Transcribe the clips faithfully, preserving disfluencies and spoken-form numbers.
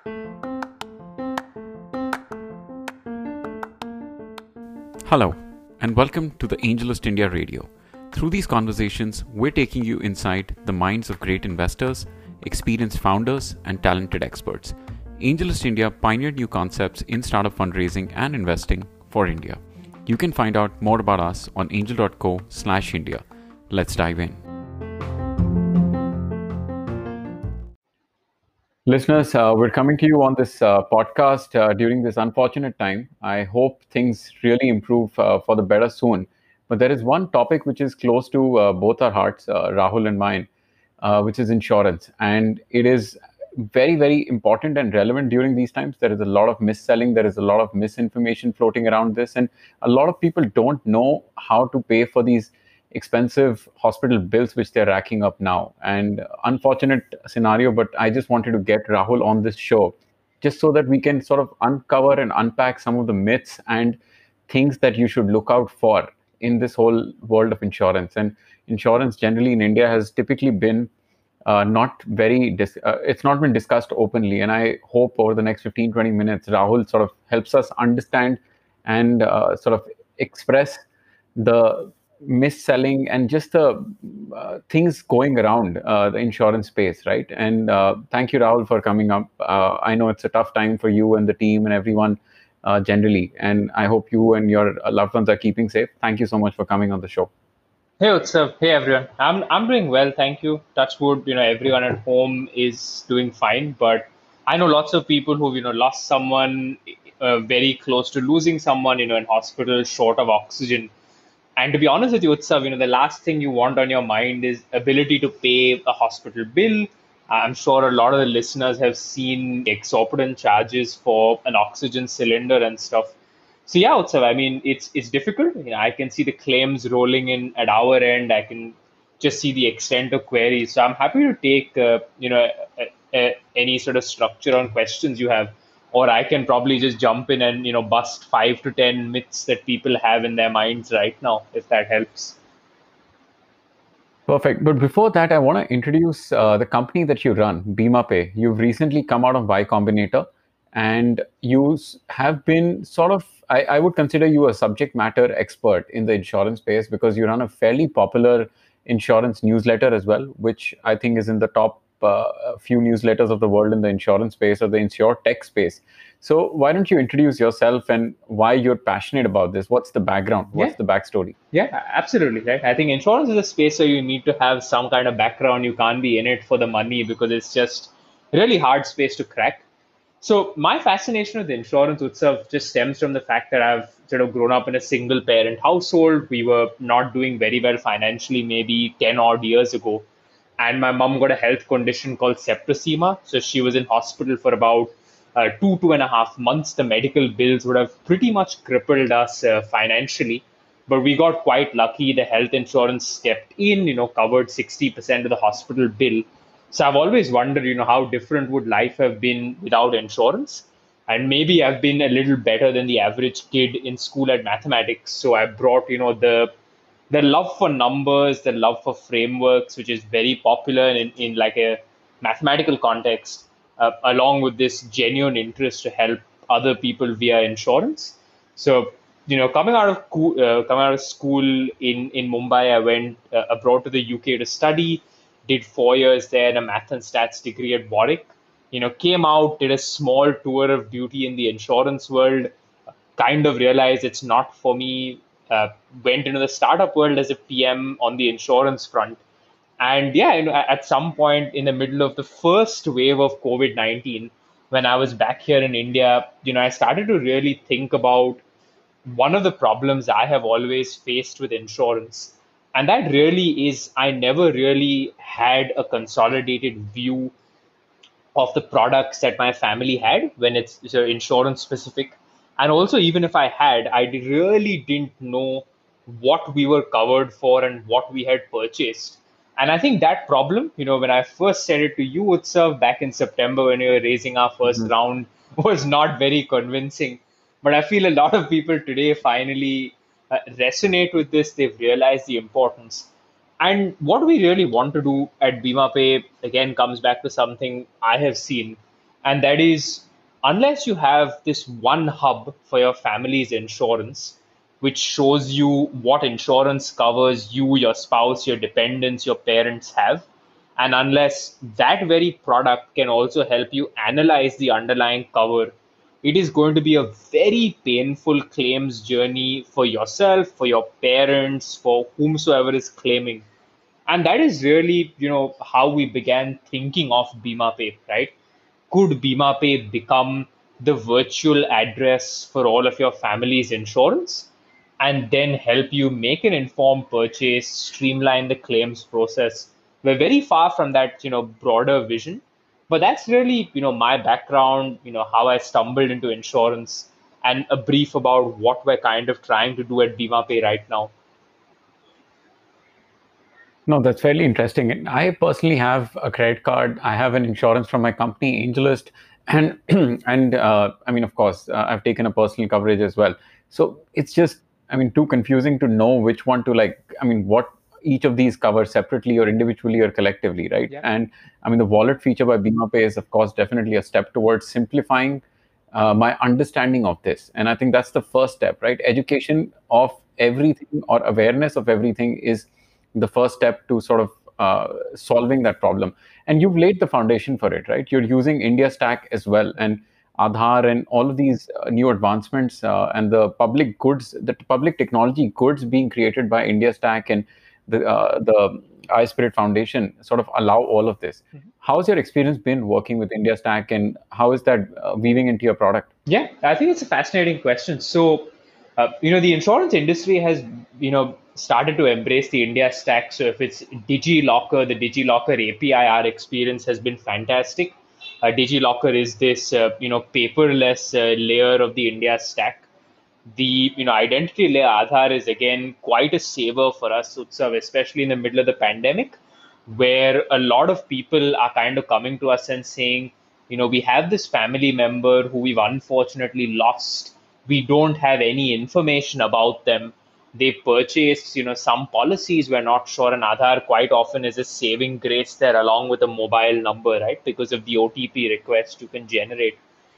Hello, and welcome to the AngelList India Radio. Through these conversations, we're taking you inside the minds of great investors, experienced founders, and talented experts. AngelList India pioneered new concepts in startup fundraising and investing for India. You can find out more about us on angel.co slash India. Let's dive in. Listeners, uh, we're coming to you on this uh, podcast uh, during this unfortunate time. I hope things really improve uh, for the better soon. But there is one topic which is close to uh, both our hearts, uh, Rahul and mine, uh, which is insurance. And it is very, very important and relevant during these times. There is a lot of mis-selling. There is a lot of misinformation floating around this. And a lot of people don't know how to pay for these expensive hospital bills which they're racking up now. And unfortunate scenario, but I just wanted to get Rahul on this show just so that we can sort of uncover and unpack some of the myths and things that you should look out for in this whole world of insurance. And insurance generally in India has typically been uh, not very, dis- uh, it's not been discussed openly. And I hope over the next fifteen, twenty minutes, Rahul sort of helps us understand and uh, sort of express the mis-selling and just the uh, things going around uh, the insurance space, right? And uh, thank you, Rahul, for coming up. Uh, I know it's a tough time for you and the team and everyone uh, generally, and I hope you and your loved ones are keeping safe. Thank you so much for coming on the show. Hey, what's up? Hey, everyone. I'm I'm doing well, thank you. Touch wood, you know, everyone at home is doing fine. But I know lots of people who've you know lost someone uh, very close to losing someone, you know, in hospital, short of oxygen. And to be honest with you, Utsav, you know, the last thing you want on your mind is ability to pay a hospital bill. I'm sure a lot of the listeners have seen exorbitant charges for an oxygen cylinder and stuff. So yeah, Utsav, I mean, it's it's difficult. You know, I can see the claims rolling in at our end. I can just see the extent of queries. So I'm happy to take, uh, you know, a, a, any sort of structure on questions you have, or I can probably just jump in and, you know, bust five to ten myths that people have in their minds right now, if that helps. Perfect. But before that, I want to introduce uh, the company that you run, BimaPay. You've recently come out of Y Combinator, and you s- have been sort of, I, I would consider you a subject matter expert in the insurance space because you run a fairly popular insurance newsletter as well, which I think is in the top uh, few newsletters of the world in the insurance space or the insure tech space. So why don't you introduce yourself and why you're passionate about this? What's the background? What's Yeah, the backstory? yeah, absolutely. Right. I think insurance is a space where you need to have some kind of background. You can't be in it for the money because it's just really hard space to crack. So my fascination with insurance itself just stems from the fact that I've sort of grown up in a single parent household. We were not doing very well financially maybe ten odd years ago. And my mom got a health condition called septicemia. So she was in hospital for about uh, two, two and a half months. The medical bills would have pretty much crippled us uh, financially. But we got quite lucky. The health insurance stepped in, you know, covered sixty percent of the hospital bill. So I've always wondered, you know, how different would life have been without insurance? And maybe I've been a little better than the average kid in school at mathematics. So I brought, you know, the the love for numbers, the love for frameworks, which is very popular in, in like a mathematical context, uh, along with this genuine interest to help other people via insurance. So, you know, coming out of coo- uh, coming out of school in in Mumbai, I went uh, abroad to the U K to study. Did four years there, a math and stats degree at Warwick. You know, came out, did a small tour of duty in the insurance world, kind of realized it's not for me. Uh, went into the startup world as a P M on the insurance front. And yeah, you know, at some point in the middle of the first wave of COVID nineteen, when I was back here in India, you know, I started to really think about one of the problems I have always faced with insurance. And that really is, I never really had a consolidated view of the products that my family had when it's so insurance specific. And also, even if I had, I di- really didn't know what we were covered for and what we had purchased. And I think that problem, you know, when I first said it to you, Utsav, back in September when we were raising our first round, was not very convincing. But I feel a lot of people today finally uh, resonate with this. They've realized the importance. And what we really want to do at Bima Pay again comes back to something I have seen. And that is, unless you have this one hub for your family's insurance, which shows you what insurance covers you, your spouse, your dependents, your parents have, and unless that very product can also help you analyze the underlying cover, it is going to be a very painful claims journey for yourself, for your parents, for whomsoever is claiming. And that is really, you know, how we began thinking of Bima Pay, right? Could Bima Pay become the virtual address for all of your family's insurance and then help you make an informed purchase, streamline the claims process? We're very far from that, you know, broader vision. But that's really, you know, my background, you know, how I stumbled into insurance and a brief about what we're kind of trying to do at Bima Pay right now. No, that's fairly interesting. And I personally have a credit card. I have an insurance from my company, AngelList, and and uh, I mean, of course, uh, I've taken a personal coverage as well. So it's just, I mean, too confusing to know which one to like. I mean, what each of these covers separately or individually or collectively, right? Yeah. And I mean, the wallet feature by Bima Pay is, of course, definitely a step towards simplifying uh, my understanding of this. And I think that's the first step, right? Education of everything or awareness of everything is the first step to sort of uh, solving that problem. And you've laid the foundation for it, right? You're using India Stack as well, and Aadhaar and all of these uh, new advancements uh, and the public goods, the public technology goods being created by India Stack and the uh, the iSpirit Foundation sort of allow all of this. Mm-hmm. How's your experience been working with India Stack, and how is that uh, weaving into your product? Yeah, I think it's a fascinating question. So, uh, you know, the insurance industry has, you know, started to embrace the India Stack. So if it's DigiLocker, the DigiLocker A P I, our experience has been fantastic. Uh, DigiLocker is this, uh, you know, paperless uh, layer of the India Stack. The, you know, identity layer Aadhaar is again quite a saver for us, Utsav, especially in the middle of the pandemic, where a lot of people are kind of coming to us and saying, you know, we have this family member who we've unfortunately lost. We don't have any information about them. They purchased, you know, some policies. We're not sure. And Aadhaar quite often is a saving grace there along with a mobile number, right? Because of the O T P request you can generate.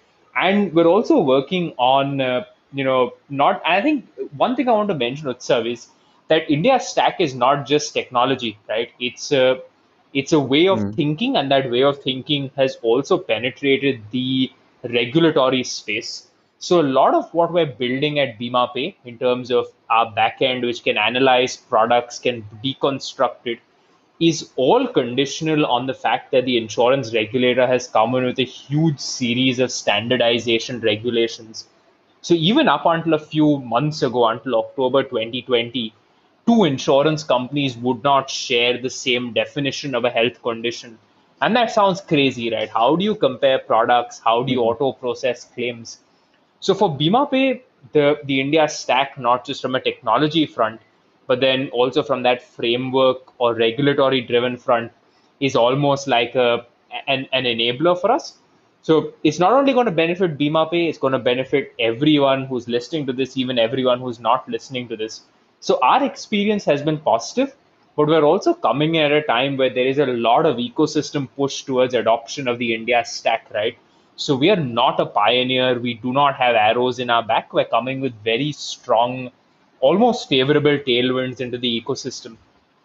And we're also working on, uh, you know, not, I think one thing I want to mention, Utsav, is that India Stack is not just technology, right? It's a, it's a way of mm. thinking, and that way of thinking has also penetrated the regulatory space. So a lot of what we're building at Bima Pay in terms of our backend, which can analyze products, can deconstruct it, is all conditional on the fact that the insurance regulator has come in with a huge series of standardization regulations. So even up until a few months ago, until October twenty twenty, two insurance companies would not share the same definition of a health condition. And that sounds crazy, right? How do you compare products? How do you auto process claims? So for Bima Pay, the, the India Stack, not just from a technology front, but then also from that framework or regulatory driven front, is almost like a an, an enabler for us. So it's not only going to benefit Bima Pay, it's going to benefit everyone who's listening to this, even everyone who's not listening to this. So our experience has been positive, but we're also coming in at a time where there is a lot of ecosystem push towards adoption of the India Stack, right? So we are not a pioneer. We do not have arrows in our back. We're coming with very strong, almost favorable tailwinds into the ecosystem.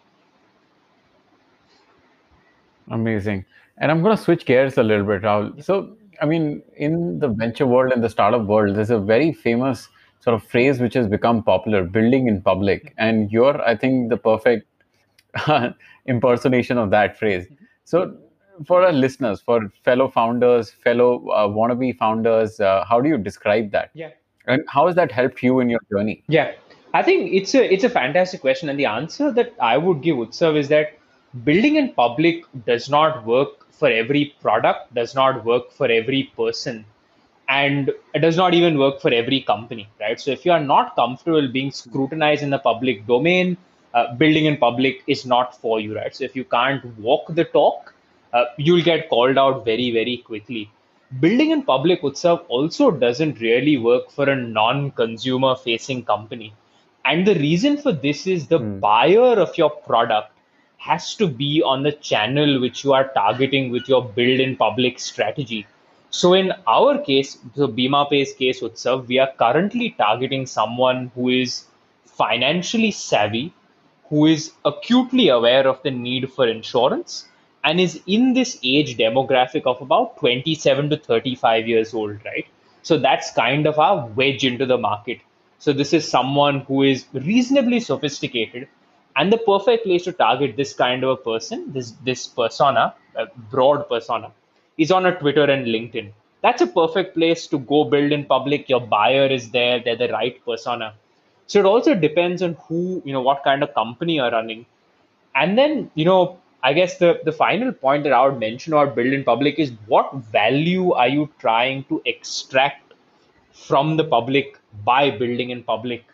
Amazing. And I'm going to switch gears a little bit, Rahul. So, I mean, in the venture world and the startup world, there's a very famous sort of phrase which has become popular, building in public. And you're, I think, the perfect impersonation of that phrase. So for our listeners, for fellow founders, fellow uh, wannabe founders, uh, how do you describe that? Yeah. And how has that helped you in your journey? Yeah, I think it's a it's a fantastic question. And the answer that I would give, Utsav, is that building in public does not work for every product, does not work for every person, and it does not even work for every company, right? So if you are not comfortable being scrutinized in the public domain, uh, building in public is not for you, right? So if you can't walk the talk, uh, you'll get called out very, very quickly. Building in public, Utsav, also doesn't really work for a non-consumer facing company. And the reason for this is the mm. buyer of your product has to be on the channel which you are targeting with your build in public strategy. So in our case, so Bima Pay's case, Utsav, we are currently targeting someone who is financially savvy, who is acutely aware of the need for insurance, and is in this age demographic of about twenty-seven to thirty-five years old, right? So that's kind of our wedge into the market. So this is someone who is reasonably sophisticated, and the perfect place to target this kind of a person, this this persona, a broad persona, is on a Twitter and LinkedIn. That's a perfect place to go build in public. Your buyer is there, they're the right persona. So it also depends on who, you know, what kind of company you're running. And then, you know, I guess the, the final point that I would mention about build in public is what value are you trying to extract from the public by building in public?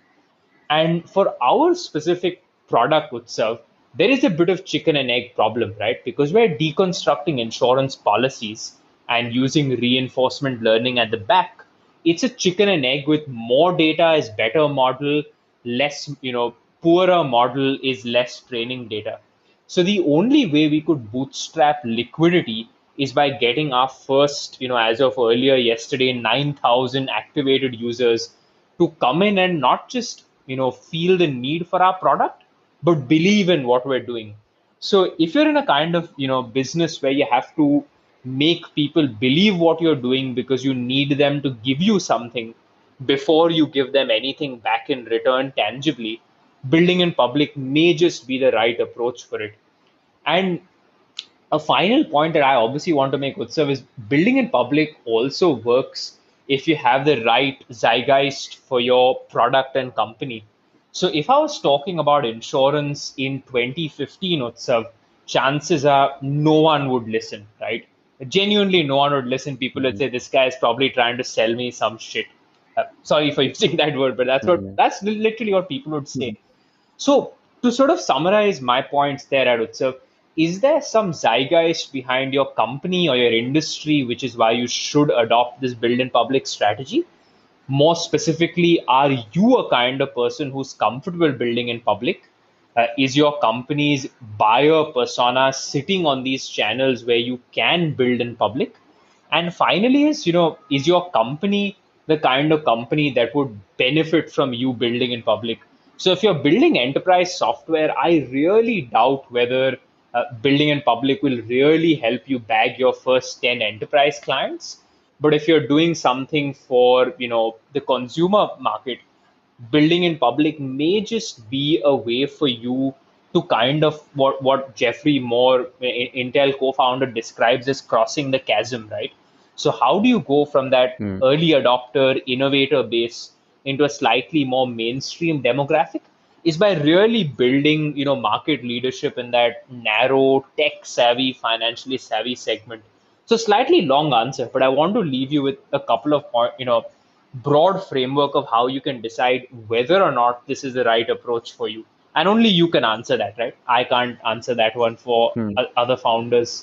And for our specific product Utsav, there is a bit of chicken and egg problem, right? Because we're deconstructing insurance policies and using reinforcement learning at the back. It's a chicken and egg with more data is better model, less, you know, poorer model is less training data. So the only way we could bootstrap liquidity is by getting our first, you know, as of earlier yesterday, nine thousand activated users to come in and not just, you know, feel the need for our product, but believe in what we're doing. So if you're in a kind of, you know, business where you have to make people believe what you're doing because you need them to give you something before you give them anything back in return tangibly, building in public may just be the right approach for it. And a final point that I obviously want to make, Utsav, is building in public also works if you have the right zeitgeist for your product and company. So if I was talking about insurance in twenty fifteen, Utsav, chances are no one would listen, right? Genuinely, no one would listen. People would Mhm. say, this guy is probably trying to sell me some shit. Uh, sorry for using that word, but that's what Mhm. that's literally what people would say. Mhm. So, to sort of summarize my points there, Arutsav, is there some zeitgeist behind your company or your industry, which is why you should adopt this build in public strategy? More specifically, are you a kind of person who's comfortable building in public? Uh, is your company's buyer persona sitting on these channels where you can build in public? And finally, is, you know, is your company the kind of company that would benefit from you building in public? So if you're building enterprise software, I really doubt whether uh, building in public will really help you bag your first ten enterprise clients. But if you're doing something for, you know, the consumer market, building in public may just be a way for you to kind of what what Jeffrey Moore, Intel co-founder, describes as crossing the chasm, right? So how do you go from that Mm. early adopter innovator base into a slightly more mainstream demographic? Is by really building, you know, market leadership in that narrow tech savvy, financially savvy segment. So slightly long answer, but I want to leave you with a couple of point, you know, broad framework of how you can decide whether or not this is the right approach for you. And only you can answer that, right? I can't answer that one for Hmm. o- other founders.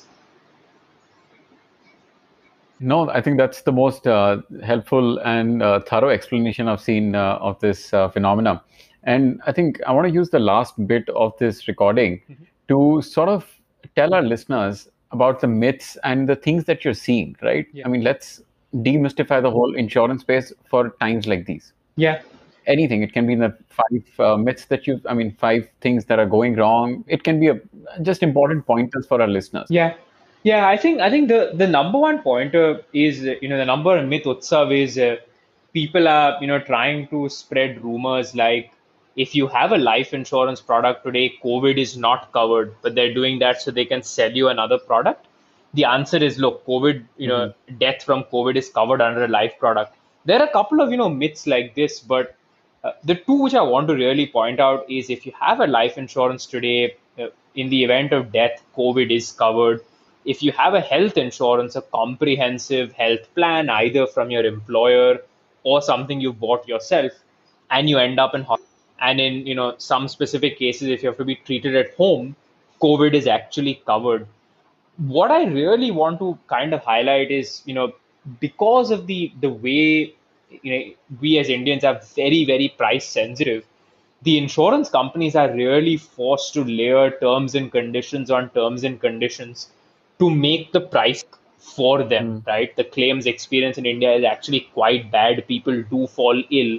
No, I think that's the most uh, helpful and uh, thorough explanation I've seen uh, of this uh, phenomena. And I think I want to use the last bit of this recording to sort of tell our listeners about the myths and the things that you're seeing, right? Yeah. I mean, let's demystify the whole insurance space for times like these. Yeah. Anything. It can be the five uh, myths that you, I mean, five things that are going wrong. It can be a, just important pointers for our listeners. Yeah. Yeah, I think I think the the number one pointer is, uh, you know, the number one myth Utsav is, uh, people are, you know, trying to spread rumors like if you have a life insurance product today, COVID is not covered, but they're doing that so they can sell you another product. The answer is, look, COVID, you know, Hmm. death from COVID is covered under a life product. There are a couple of, you know, myths like this, but uh, the two which I want to really point out is if you have a life insurance today, uh, in the event of death, COVID is covered. If you have a health insurance, a comprehensive health plan, either from your employer or something you bought yourself, and you end up in hospital, and in, you know, some specific cases, if you have to be treated at home, COVID is actually covered. What I really want to kind of highlight is, you know, because of the the way, you know, we as Indians are very, very price sensitive, the insurance companies are really forced to layer terms and conditions on terms and conditions to make the price for them, Mm. right? The claims experience in India is actually quite bad. People do fall ill.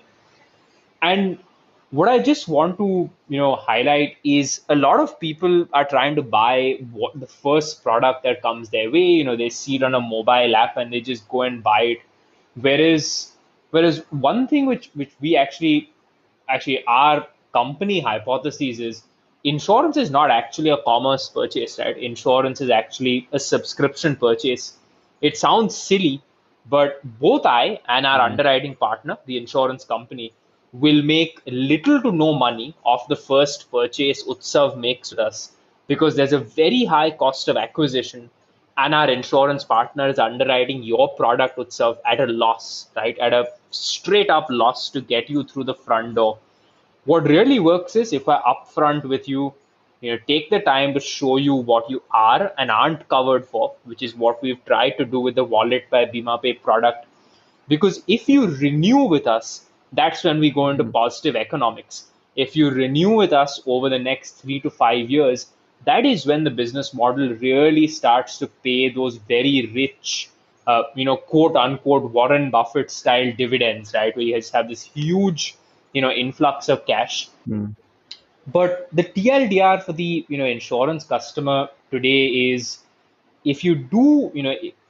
And what I just want to, you know, highlight is a lot of people are trying to buy what the first product that comes their way. You know, they see it on a mobile app and they just go and buy it. Whereas, whereas one thing which which we actually actually our company hypothesis is insurance is not actually a commerce purchase, right? Insurance is actually a subscription purchase. It sounds silly, but both I and our Mm. underwriting partner, the insurance company, will make little to no money off the first purchase Utsav makes with us because there's a very high cost of acquisition and our insurance partner is underwriting your product Utsav at a loss, right? At a straight up loss to get you through the front door. What really works is if I upfront with you, you know, take the time to show you what you are and aren't covered for, which is what we've tried to do with the Wallet by BimaPay product. Because if you renew with us, that's when we go into Mm. positive economics. If you renew with us over the next three to five years, that is when the business model really starts to pay those very rich, uh, you know, quote unquote Warren Buffett style dividends, right? Where you just have this huge, you know, influx of cash. Mm. But the T L D R for the, you know, insurance customer today is if you do, you know,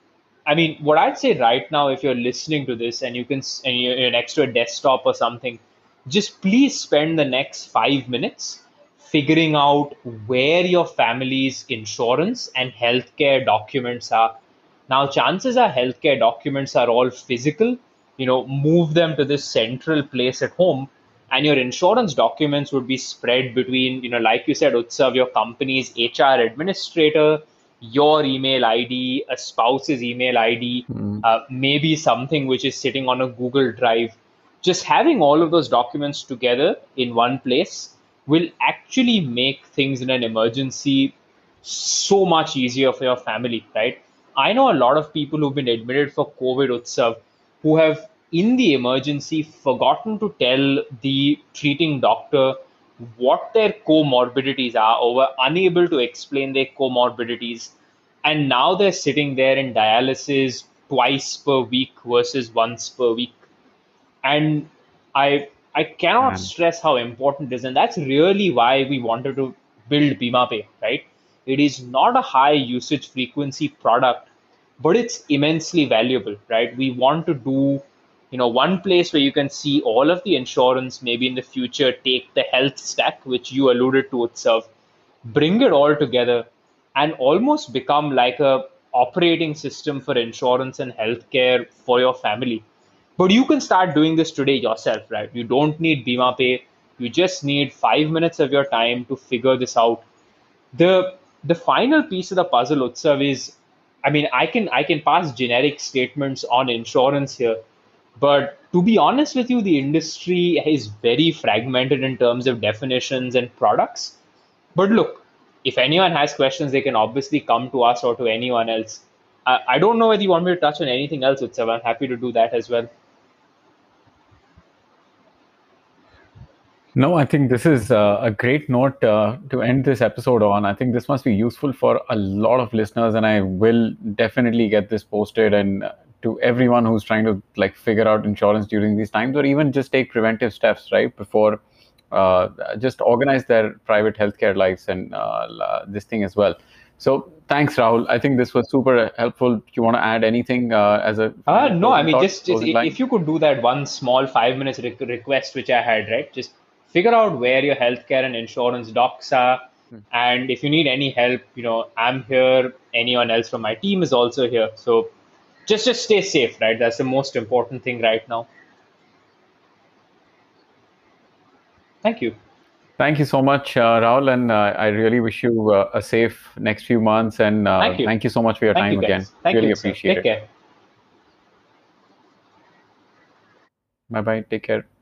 I mean, what I'd say right now, if you're listening to this and you can, and you're next to a desktop or something, just please spend the next five minutes figuring out where your family's insurance and healthcare documents are. Now, chances are healthcare documents are all physical. You know, move them to this central place at home, and your insurance documents would be spread between, you know, like you said, Utsav, your company's H R administrator, your email I D, a spouse's email I D, Mm. uh, maybe something which is sitting on a Google Drive. Just having all of those documents together in one place will actually make things in an emergency so much easier for your family, right? I know a lot of people who've been admitted for COVID Utsav who have, in the emergency, forgotten to tell the treating doctor what their comorbidities are or were unable to explain their comorbidities. And now they're sitting there in dialysis twice per week versus once per week. And I I cannot Man. stress how important it is, and that's really why we wanted to build BimaPay, right? It is not a high usage frequency product, but it's immensely valuable, right? We want to do, you know, one place where you can see all of the insurance, maybe in the future, take the health stack, which you alluded to itself, bring it all together and almost become like a operating system for insurance and healthcare for your family. But you can start doing this today yourself, right? You don't need Bima Pay. You just need five minutes of your time to figure this out. The the final piece of the puzzle, Utsav, is, I mean, I can I can pass generic statements on insurance here, but to be honest with you, the industry is very fragmented in terms of definitions and products. But look, if anyone has questions, they can obviously come to us or to anyone else. I, I don't know whether you want me to touch on anything else, Utsav. I'm happy to do that as well. No, I think this is uh, a great note uh, to end this episode on. I think this must be useful for a lot of listeners, and I will definitely get this posted and uh, to everyone who's trying to like figure out insurance during these times, or even just take preventive steps right before, uh, just organize their private healthcare lives and uh, this thing as well. So thanks, Rahul. I think this was super helpful. Do you want to add anything uh, as a Uh, final no, I closing mean, thought, just, just closing line? if you could do that one small five minutes re- request which I had, right? Just figure out where your healthcare and insurance docs are. And if you need any help, you know, I'm here. Anyone else from my team is also here. So just just stay safe, right? That's the most important thing right now. Thank you. Thank you so much, uh, Rahul, and uh, I really wish you uh, a safe next few months. And uh, Thank you. thank you so much for your Thank you, time again. guys. Thank Really you, sir. appreciate Take it. care. Bye bye. Take care.